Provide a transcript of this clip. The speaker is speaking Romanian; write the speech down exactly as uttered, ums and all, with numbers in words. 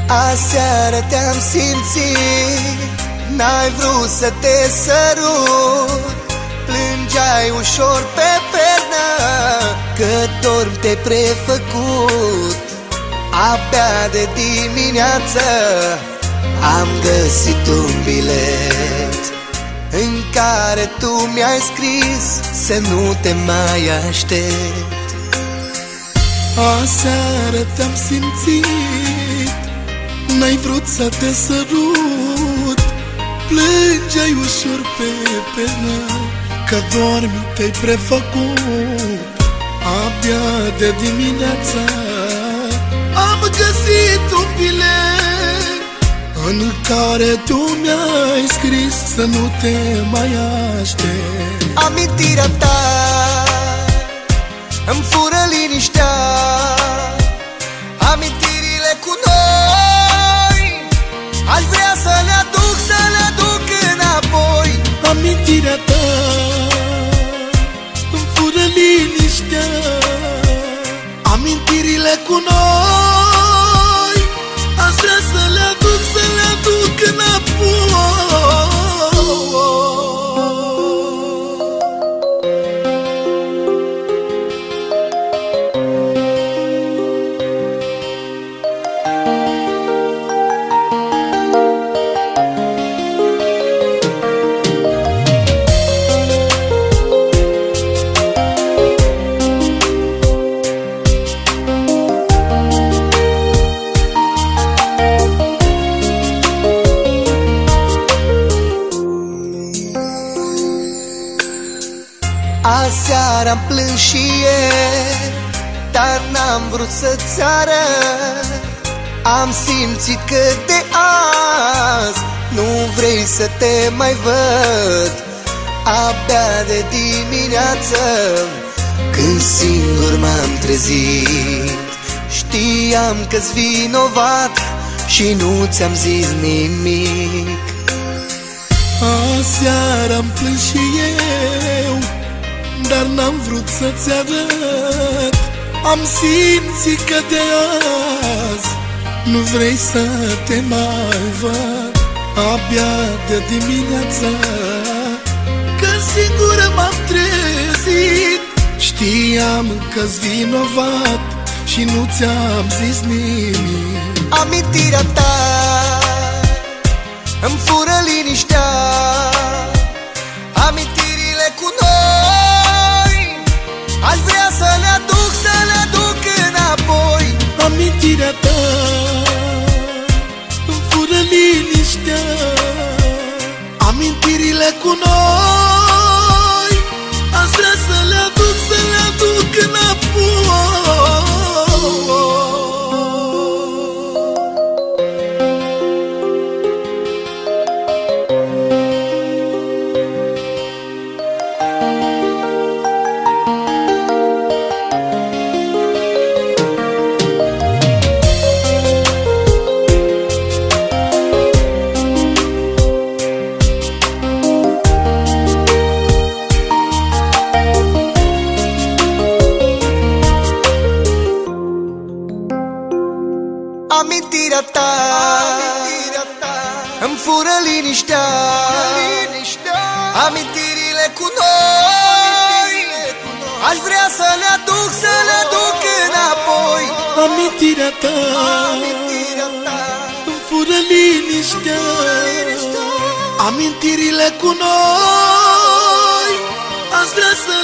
Aseară te-am simțit, n-ai vrut să te sărut, plângeai ușor pe pernă, că dormi te-ai prefăcut. Abia de dimineață am găsit un bilet în care tu mi-ai scris să nu te mai aștept. Aseară te-am simțit, n-ai vrut să te sărut, plângeai ușor pe pernă, că dormi te-ai prefăcut. Abia de dimineață am găsit un bilet în care tu mi-ai scris să nu te mai aștept. Amintirea ta îmi fură liniștea, amintirile cu noi aș vrea să le aduc, să le aduc înapoi. Amintirea ta îmi fură liniștea, amintirile cu noi aș vrea să le aduc, să le aduc înapoi. Aseară-am plâns și ieri, dar n-am vrut să-ți arăt. Am simțit că de azi nu vrei să te mai văd. Abia de dimineață, când singur m-am trezit, știam că-s vinovat și nu ți-am zis nimic. Aseară-am plâns și eu, dar n-am vrut să-ți arăt. Am simțit că de azi nu vrei să te mai văd. Abia de dimineață, când singură m-am trezit, știam că-s vinovat și nu ți-am zis nimic. Amintirea ta îmi fură liniștea, amintirile cu noi aș vrea să le aduc, să le aduc înapoi. Amintirea ta îmi fură liniștea, amintirile cu noi aș vrea să le aduc, să le aduc înapoi. Amintirea ta, amintirea ta îmi fură liniștea, liniștea. Amintirile cu noi aș vrea să le aduc, să le aduc înapoi. Amintirea ta, amintirea ta îmi fură liniștea, amintirile cu noi aș vrea să